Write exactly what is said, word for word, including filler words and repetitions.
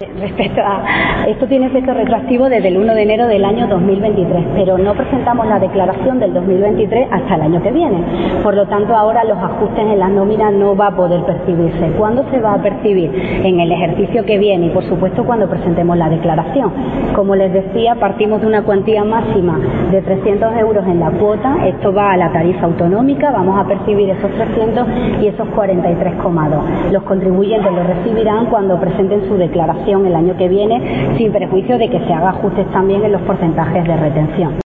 Respecto a esto, tiene efecto retroactivo desde el uno de enero del año dos mil veintitrés, pero no presentamos la declaración del dos mil veintitrés hasta el año que viene. Por lo tanto, ahora los ajustes en las nóminas no va a poder percibirse. ¿Cuándo se va a percibir? En el ejercicio que viene y, por supuesto, cuando presentemos la declaración. Como les decía, partimos de una cuantía máxima de trescientos euros en la cuota. Esto va a la tarifa autonómica. Vamos a percibir esos trescientos y esos cuarenta y tres coma dos. Los contribuyentes lo recibirán cuando presenten su declaración el año que viene, sin perjuicio de que se haga ajustes también en los porcentajes de retención.